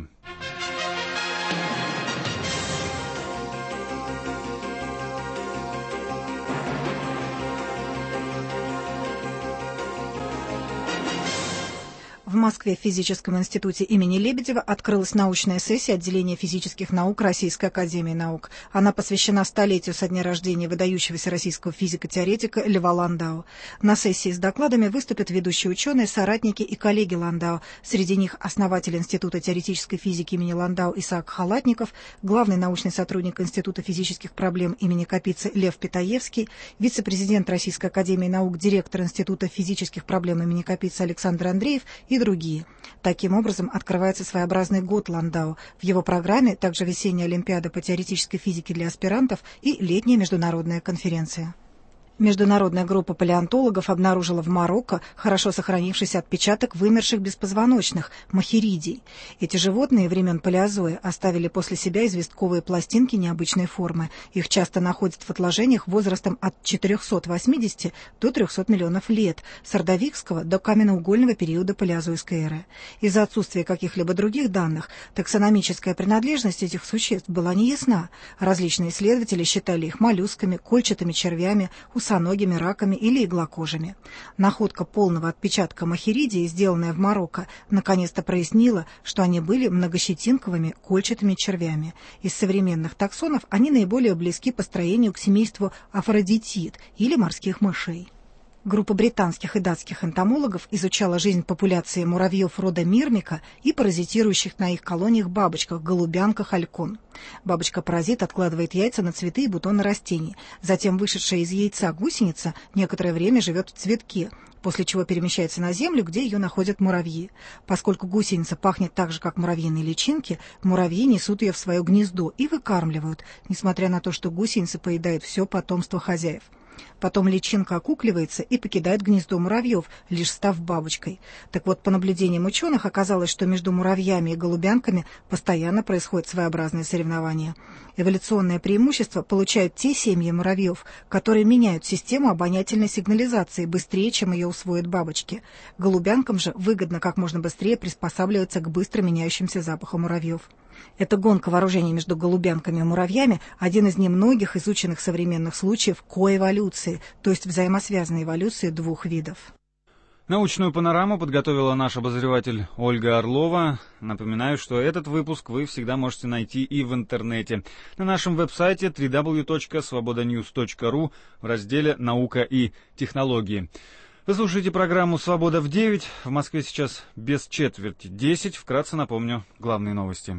В Москве в Физическом институте имени Лебедева открылась научная сессия отделения физических наук Российской академии наук. Она посвящена столетию со дня рождения выдающегося российского физико-теоретика Льва Ландау. На сессии с докладами выступят ведущие ученые, соратники и коллеги Ландау. Среди них основатель Института теоретической физики имени Ландау Исаак Халатников, главный научный сотрудник Института физических проблем имени Капицы Лев Питаевский, вице-президент Российской академии наук, директор Института физических проблем имени Капицы Александр Андреев и другие. Таким образом, открывается своеобразный год Ландау. В его программе также весенняя олимпиада по теоретической физике для аспирантов и летняя международная конференция. Международная группа палеонтологов обнаружила в Марокко хорошо сохранившийся отпечаток вымерших беспозвоночных – махиридий. Эти животные времен палеозоя оставили после себя известковые пластинки необычной формы. Их часто находят в отложениях возрастом от четырехсот восьмидесяти до трехсот миллионов лет, с ордовикского до каменноугольного периода палеозойской эры. Из-за отсутствия каких-либо других данных таксономическая принадлежность этих существ была неясна. Различные исследователи считали их моллюсками, кольчатыми червями, усоногими, раками или иглокожими. Находка полного отпечатка махиридии, сделанная в Марокко, наконец-то прояснила, что они были многощетинковыми кольчатыми червями. Из современных таксонов они наиболее близки по строению к семейству афродитид или морских мышей. Группа британских и датских энтомологов изучала жизнь популяции муравьев рода мирмика и паразитирующих на их колониях бабочках, голубянках алькон. Бабочка-паразит откладывает яйца на цветы и бутоны растений. Затем вышедшая из яйца гусеница некоторое время живет в цветке, после чего перемещается на землю, где ее находят муравьи. Поскольку гусеница пахнет так же, как муравьиные личинки, муравьи несут ее в свое гнездо и выкармливают, несмотря на то, что гусеница поедает все потомство хозяев. Потом личинка окукливается и покидает гнездо муравьев, лишь став бабочкой. Так вот, по наблюдениям ученых оказалось, что между муравьями и голубянками постоянно происходит своеобразное соревнование. Эволюционное преимущество получают те семьи муравьев, которые меняют систему обонятельной сигнализации быстрее, чем ее усвоят бабочки. Голубянкам же выгодно как можно быстрее приспосабливаться к быстро меняющимся запахам муравьев. Эта гонка вооружений между голубянками и муравьями – один из немногих изученных современных случаев коэволюции, то есть взаимосвязанной эволюции двух видов. Научную панораму подготовила наш обозреватель Ольга Орлова. Напоминаю, что этот выпуск вы всегда можете найти и в интернете. На нашем веб-сайте дабл ю дабл ю дабл ю точка свобода ньюс точка ру в разделе «Наука и технологии». Вы слушаете программу «Свобода в девять». В Москве сейчас без четверти десять. Вкратце напомню главные новости.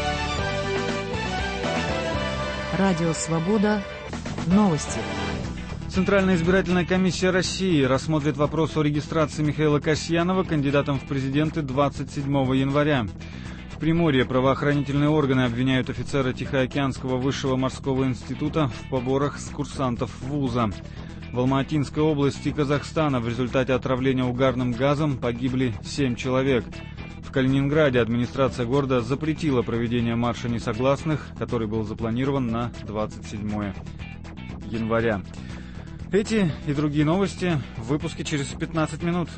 Радио «Свобода». Новости. Центральная избирательная комиссия России рассмотрит вопрос о регистрации Михаила Касьянова кандидатом в президенты двадцать седьмого января. В Приморье правоохранительные органы обвиняют офицера Тихоокеанского высшего морского института в поборах с курсантов вуза. В Алма-Атинской области Казахстана в результате отравления угарным газом погибли семь человек. В Калининграде администрация города запретила проведение марша несогласных, который был запланирован на двадцать седьмого января. Эти и другие новости в выпуске через пятнадцать минут.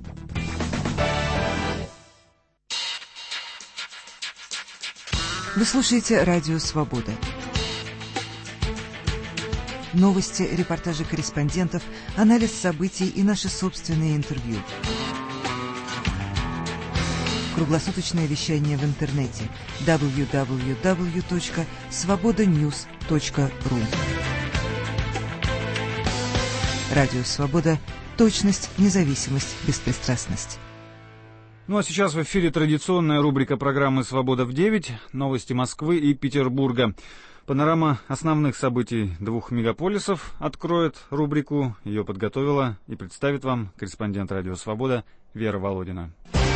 Вы слушаете Радио Свобода. Новости, репортажи корреспондентов, анализ событий и наши собственные интервью. Круглосуточное вещание в интернете дабл ю дабл ю дабл ю точка свобода ньюс точка ру. Радио Свобода. Точность, независимость, беспристрастность. Ну а сейчас в эфире традиционная рубрика программы «Свобода в девять». Новости Москвы и Петербурга. Панорама основных событий двух мегаполисов откроет рубрику. Ее подготовила и представит вам корреспондент «Радио Свобода» Вера Володина.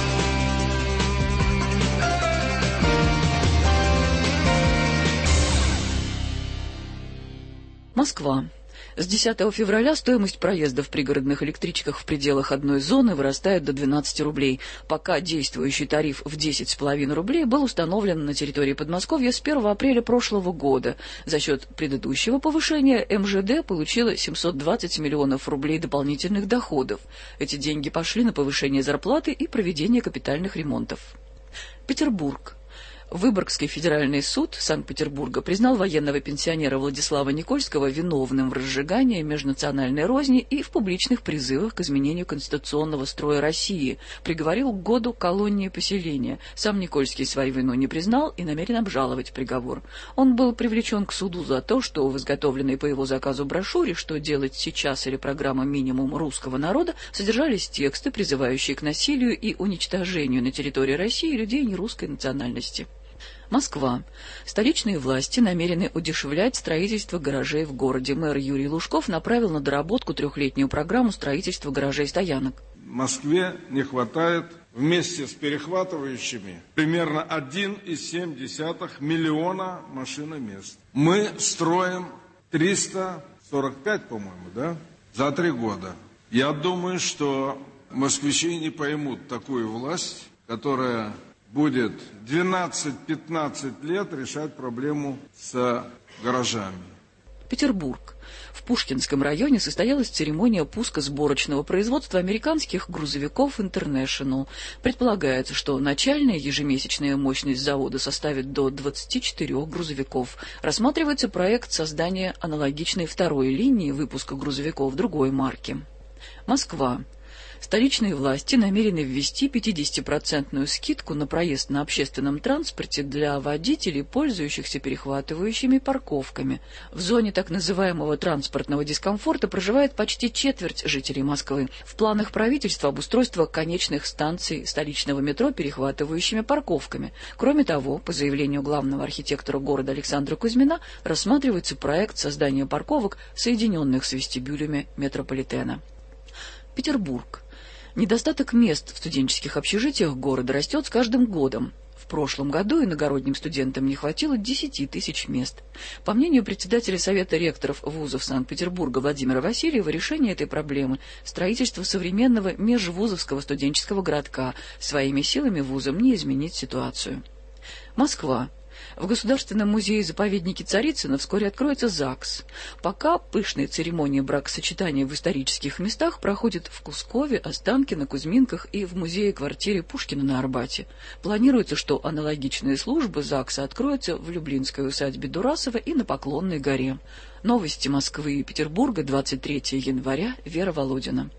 Москва. С десятого февраля стоимость проезда в пригородных электричках в пределах одной зоны вырастает до двенадцати рублей. Пока действующий тариф в десять с половиной рублей был установлен на территории Подмосковья с первого апреля прошлого года. За счет предыдущего повышения эм жэ дэ получила семьсот двадцать миллионов рублей дополнительных доходов. Эти деньги пошли на повышение зарплаты и проведение капитальных ремонтов. Петербург. Выборгский федеральный суд Санкт-Петербурга признал военного пенсионера Владислава Никольского виновным в разжигании межнациональной розни и в публичных призывах к изменению конституционного строя России, приговорил к году колонии поселения. Сам Никольский свою вину не признал и намерен обжаловать приговор. Он был привлечен к суду за то, что в изготовленной по его заказу брошюре «Что делать сейчас» или программа «Минимум русского народа» содержались тексты, призывающие к насилию и уничтожению на территории России людей нерусской национальности. Москва. Столичные власти намерены удешевлять строительство гаражей в городе. Мэр Юрий Лужков направил на доработку трехлетнюю программу строительства гаражей-стоянок. В Москве не хватает вместе с перехватывающими примерно один и семь десятых миллиона машиномест. Мы строим триста сорок пять, по-моему, да, за три года. Я думаю, что москвичи не поймут такую власть, которая будет двенадцать-пятнадцать лет решать проблему с гаражами. Петербург. В Пушкинском районе состоялась церемония пуска сборочного производства американских грузовиков International. Предполагается, что начальная ежемесячная мощность завода составит до двадцати четырёх грузовиков. Рассматривается проект создания аналогичной второй линии выпуска грузовиков другой марки. Москва. Столичные власти намерены ввести пятидесятипроцентную скидку на проезд на общественном транспорте для водителей, пользующихся перехватывающими парковками. В зоне так называемого транспортного дискомфорта проживает почти четверть жителей Москвы. В планах правительства обустройство конечных станций столичного метро перехватывающими парковками. Кроме того, по заявлению главного архитектора города Александра Кузьмина, рассматривается проект создания парковок, соединенных с вестибюлями метрополитена. Петербург. Недостаток мест в студенческих общежитиях города растет с каждым годом. В прошлом году иногородним студентам не хватило десяти тысяч мест. По мнению председателя Совета ректоров вузов Санкт-Петербурга Владимира Васильева, решение этой проблемы – строительство современного межвузовского студенческого городка. Своими силами вузам не изменить ситуацию. Москва. В Государственном музее-заповеднике Царицыно вскоре откроется ЗАГС. Пока пышные церемонии бракосочетания в исторических местах проходят в Кускове, Останкино, Кузьминках и в музее-квартире Пушкина на Арбате. Планируется, что аналогичные службы ЗАГСа откроются в Люблинской усадьбе Дурасова и на Поклонной горе. Новости Москвы и Петербурга, двадцать третьего января, Вера Володина.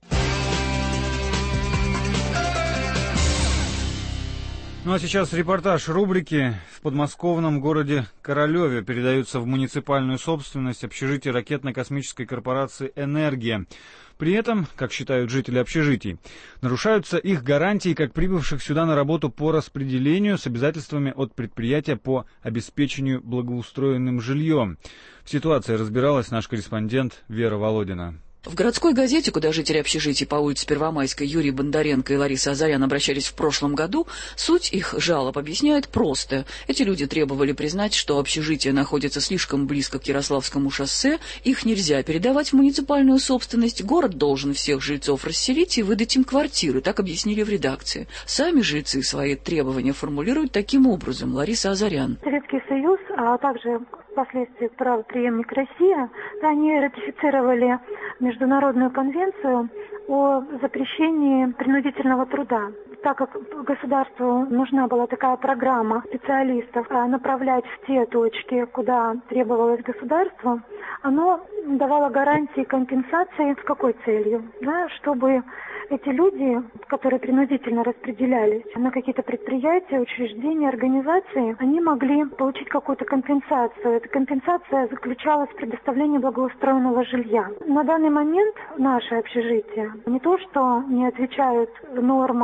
Ну а сейчас репортаж рубрики. В подмосковном городе Королеве передаются в муниципальную собственность общежития ракетно-космической корпорации «Энергия». При этом, как считают жители общежитий, нарушаются их гарантии как прибывших сюда на работу по распределению с обязательствами от предприятия по обеспечению благоустроенным жильем. В ситуации разбиралась наш корреспондент Вера Володина. В городской газете, куда жители общежитий по улице Первомайской Юрий Бондаренко и Лариса Азарян обращались в прошлом году, суть их жалоб объясняет просто. Эти люди требовали признать, что общежитие находится слишком близко к Ярославскому шоссе, их нельзя передавать в муниципальную собственность, город должен всех жильцов расселить и выдать им квартиры, так объяснили в редакции. Сами жильцы свои требования формулируют таким образом. Лариса Азарян. Советский Союз, а также впоследствии правопреемник Россия, они ратифицировали Международную конвенцию о запрещении принудительного труда. Так как государству нужна была такая программа специалистов направлять в те точки, куда требовалось государству, оно давало гарантии компенсации с какой целью? Да, чтобы эти люди, которые принудительно распределялись на какие-то предприятия, учреждения, организации, они могли получить какую-то компенсацию. Эта компенсация заключалась в предоставлении благоустроенного жилья. На данный момент наши общежития не то что не отвечают нормам жилых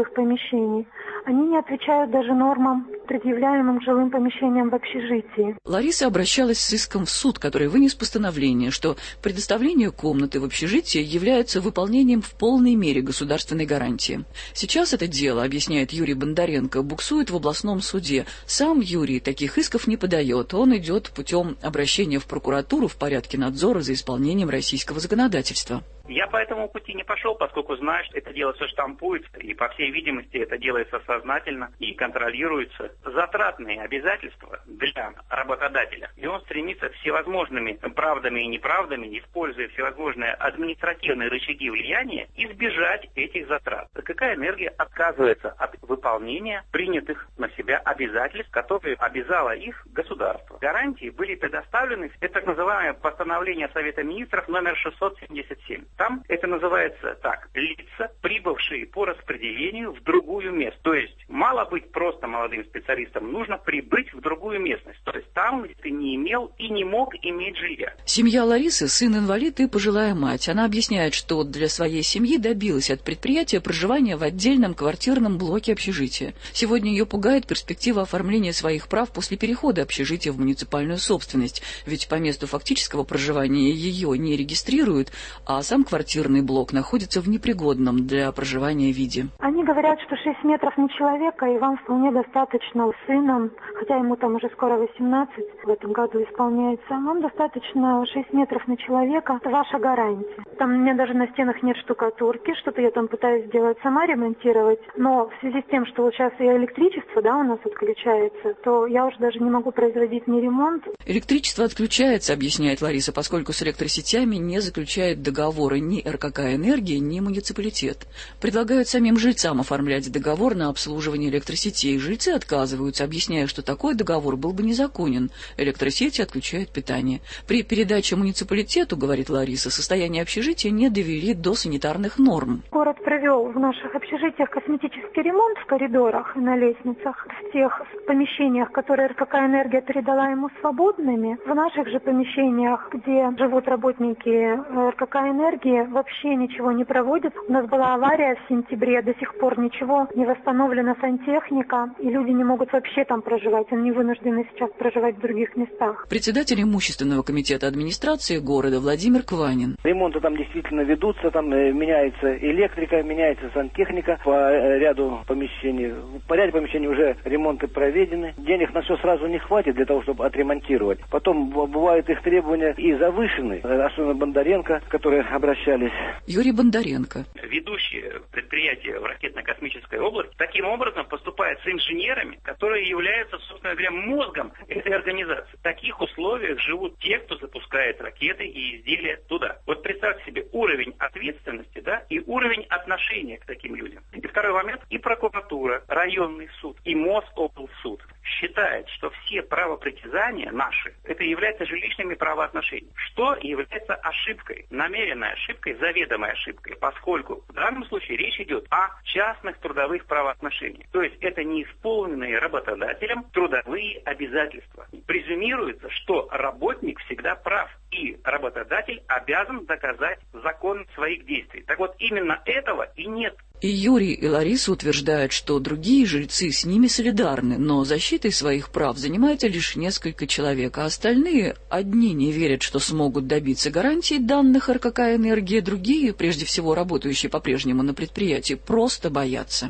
жилых помещений, они не отвечают даже нормам, предъявляемым жилым помещениям в общежитии. Лариса обращалась с иском в суд, который вынес постановление, что предоставление комнаты в общежитии является выполнением в полной мере государственной гарантии. Сейчас это дело, объясняет Юрий Бондаренко, буксует в областном суде. Сам Юрий таких исков не подает, он идет путем обращения в прокуратуру в порядке надзора за исполнением российского законодательства. Я по этому пути не пошел, поскольку знаю, что это дело все штампуется, и, по всей видимости, это делается сознательно и контролируется. Затратные обязательства для работодателя. И он стремится всевозможными правдами и неправдами, используя всевозможные административные рычаги влияния, избежать этих затрат. Какая энергия отказывается от выполнения принятых на себя обязательств, которые обязало их государство. Гарантии были предоставлены, это так называемое постановление Совета Министров номер шестьсот семьдесят семь. Там это называется так: лица, прибывшие по распределению в другую местность. То есть мало быть просто молодым специалистом, нужно прибыть в другую местность. То есть там, где ты не имел и не мог иметь жилья. Семья Ларисы – сын-инвалид и пожилая мать. Она объясняет, что для своей семьи добилась от предприятия проживания в отдельном квартирном блоке общежития. Сегодня ее пугает перспектива оформления своих прав после перехода общежития в муниципальную собственность. Ведь по месту фактического проживания ее не регистрируют, а сам квартирный блок находится в непригодном для проживания виде. Они говорят, что шесть метров на человека, и вам вполне достаточно с сыном, хотя ему там уже скоро восемнадцать, в этом году исполняется, вам достаточно шесть метров на человека, это ваша гарантия. Там у меня даже на стенах нет штукатурки, что-то я там пытаюсь сделать сама, ремонтировать, но в связи с тем, что вот сейчас и электричество, да, у нас отключается, то я уже даже не могу производить ни ремонт. Электричество отключается, объясняет Лариса, поскольку с электросетями не заключает договора ни эр ка ка «Энергия», ни муниципалитет. Предлагают самим жильцам оформлять договор на обслуживание электросетей. Жильцы отказываются, объясняя, что такой договор был бы незаконен. Электросети отключают питание. При передаче муниципалитету, говорит Лариса, состояние общежития не довели до санитарных норм. Город провел в наших общежитиях косметический ремонт в коридорах и на лестницах. В тех помещениях, которые эр ка ка «Энергия» передала ему свободными, в наших же помещениях, где живут работники эр ка ка «Энергии», вообще ничего не проводят. У нас была авария в сентябре, до сих пор ничего не восстановлена сантехника, и люди не могут вообще там проживать. Они вынуждены сейчас проживать в других местах. Председатель имущественного комитета администрации города Владимир Кванин. Ремонты там действительно ведутся, там меняется электрика, меняется сантехника по ряду помещений. По ряду помещений уже ремонты проведены. Денег на все сразу не хватит для того, чтобы отремонтировать. Потом бывают их требования и завышены, особенно Бондаренко, которые обращаются. Юрий Бондаренко. Ведущие предприятия в ракетно-космической области таким образом поступают с инженерами, которые являются, собственно говоря, мозгом этой организации. В таких условиях живут те, кто запускает ракеты и изделия туда. Вот представьте себе уровень ответственности, да, и уровень отношения к таким людям. И второй момент, и прокуратура, районный суд, и Мособлсуд считает, что все правопритязания наши, это является жилищными правоотношениями, что является ошибкой, намеренной ошибкой, заведомой ошибкой, поскольку в данном случае речь идет о частных трудовых правоотношениях. То есть это неисполненные работодателем трудовые обязательства. Презюмируется, что работник всегда прав, и работодатель обязан доказать законность своих действий. Так вот, именно этого и нет. И Юрий, и Лариса утверждают, что другие жильцы с ними солидарны, но защитой своих прав занимается лишь несколько человек, а остальные одни не верят, что смогут добиться гарантий данных эр ка ка «Энергия», другие, прежде всего работающие по-прежнему на предприятии, просто боятся.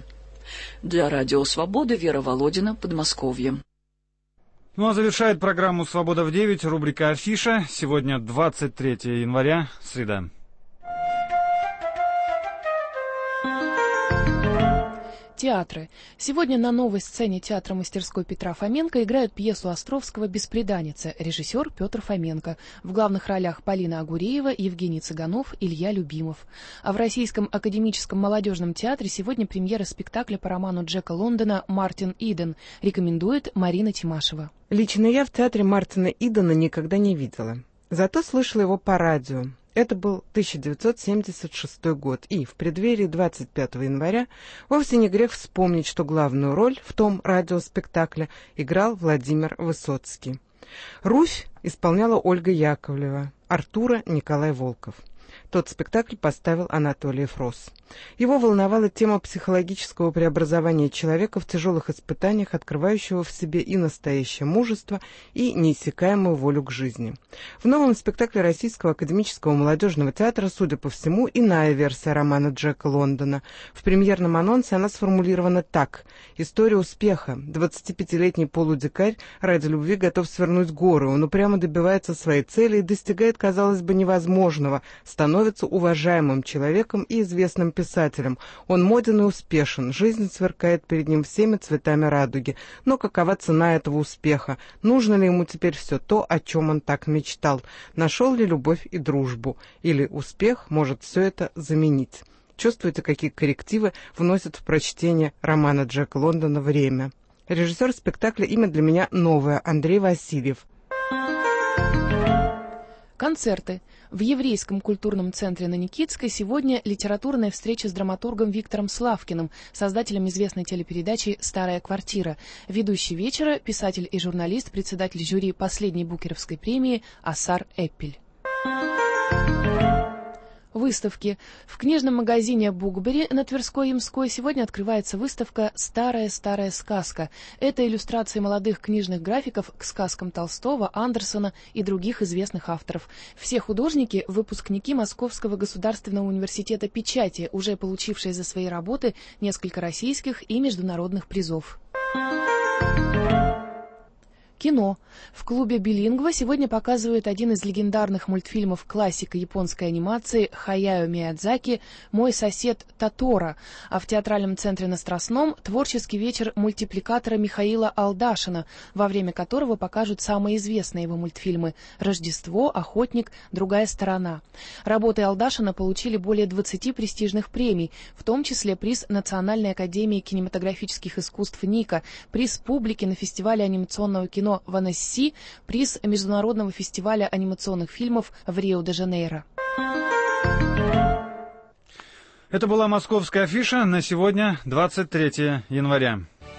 Для Радио Свобода Вера Володина, Подмосковье. Ну а завершает программу «Свобода в девять» рубрика «Афиша». Сегодня двадцать третьего января, среда. Театры. Сегодня на новой сцене театра мастерской Петра Фоменко играют пьесу Островского «Бесприданница», режиссер Петр Фоменко. В главных ролях Полина Агуреева, Евгений Цыганов, Илья Любимов. А в Российском академическом молодежном театре сегодня премьера спектакля по роману Джека Лондона «Мартин Иден». Рекомендует Марина Тимашева. Лично я в театре Мартина Идена никогда не видела. Зато слышала его по радио. Это был тысяча девятьсот семьдесят шестой год, и в преддверии двадцать пятого января вовсе не грех вспомнить, что главную роль в том радиоспектакле играл Владимир Высоцкий. Руфь исполняла Ольга Яковлева, Артура Николай Волков. Тот спектакль поставил Анатолий Фрос. Его волновала тема психологического преобразования человека в тяжелых испытаниях, открывающего в себе и настоящее мужество, и неиссякаемую волю к жизни. В новом спектакле Российского академического молодежного театра, судя по всему, иная версия романа Джека Лондона. В премьерном анонсе она сформулирована так. История успеха. двадцатипятилетний полудикарь ради любви готов свернуть горы. Он упрямо добивается своей цели и достигает, казалось бы, невозможного. Становится уважаемым человеком и известным писателем. Он моден и успешен. Жизнь сверкает перед ним всеми цветами радуги. Но какова цена этого успеха? Нужно ли ему теперь все то, о чем он так мечтал? Нашел ли любовь и дружбу? Или успех может все это заменить? Чувствуете, какие коррективы вносит в прочтение романа Джека Лондона «Время»? Режиссер спектакля «Имя для меня новое» Андрей Васильев. Концерты. В Еврейском культурном центре на Никитской сегодня литературная встреча с драматургом Виктором Славкиным, создателем известной телепередачи «Старая квартира». Ведущий вечера – писатель и журналист, председатель жюри последней Букеровской премии Асар Эппель. Выставки. В книжном магазине «Букбери» на Тверской Ямской сегодня открывается выставка «Старая-старая сказка». Это иллюстрации молодых книжных графиков к сказкам Толстого, Андерсона и других известных авторов. Все художники – выпускники Московского государственного университета печати, уже получившие за свои работы несколько российских и международных призов. Кино. В клубе «Билингва» сегодня показывают один из легендарных мультфильмов классика японской анимации Хаяо Миядзаки «Мой сосед Тоторо», а в театральном центре на Страстном творческий вечер мультипликатора Михаила Алдашина, во время которого покажут самые известные его мультфильмы «Рождество», «Охотник», «Другая сторона». Работы Алдашина получили более двадцати престижных премий, в том числе приз Национальной академии кинематографических искусств НИКа, приз публики на фестивале анимационного кино в Аннесси, приз Международного фестиваля анимационных фильмов в Рио-де-Жанейро. Это была московская афиша на сегодня, двадцать третье января.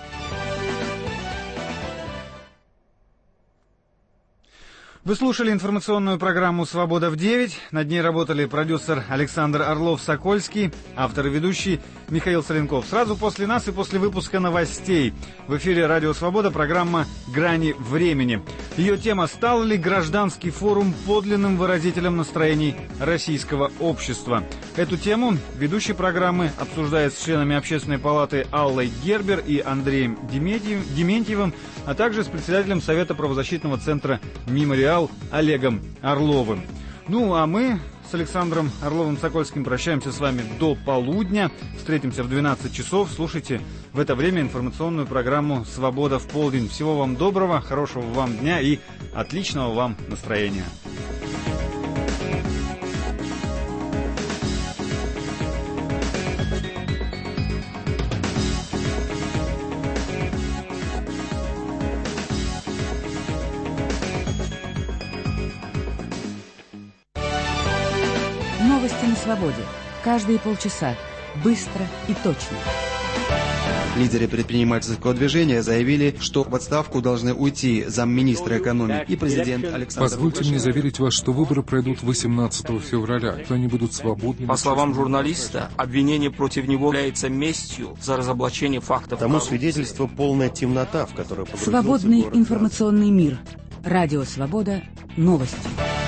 Вы слушали информационную программу «Свобода в девять». Над ней работали продюсер Александр Орлов-Сокольский, автор и ведущий Михаил Соленков. Сразу после нас и после выпуска новостей в эфире «Радио Свобода» программа «Грани времени». Ее тема: стал ли гражданский форум подлинным выразителем настроений российского общества? Эту тему ведущий программы обсуждает с членами Общественной палаты Аллой Гербер и Андреем Дементьевым, а также с председателем Совета правозащитного центра «Мемориал» Олегом Орловым. Ну, а мы с Александром Орловым-Сокольским прощаемся с вами до полудня. Встретимся в двенадцать часов. Слушайте в это время информационную программу «Свобода в полдень». Всего вам доброго, хорошего вам дня и отличного вам настроения. Новости на свободе. Каждые полчаса. Быстро и точно. Лидеры предпринимательского движения заявили, что в отставку должны уйти замминистра экономики и президент Александр Позвольте Лукашенко. мне заверить вас, что выборы пройдут восемнадцатого февраля, что они будут свободными. По словам журналиста, обвинение против него является местью за разоблачение фактов. Тому свидетельство полная темнота, в которую погрузился Свободный город. информационный мир. Радио Свобода. Новости.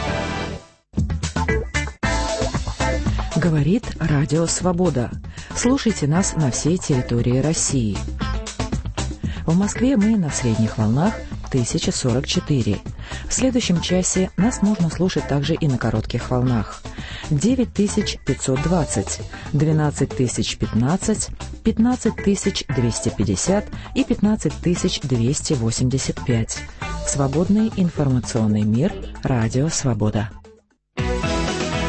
Говорит Радио Свобода. Слушайте нас на всей территории России. В Москве мы на средних волнах тысяча сорок четыре. В следующем часе нас можно слушать также и на коротких волнах. девять тысяч пятьсот двадцать, двенадцать тысяч пятнадцать, пятнадцать тысяч двести пятьдесят и пятнадцать тысяч двести восемьдесят пять. Свободный информационный мир. Радио Свобода.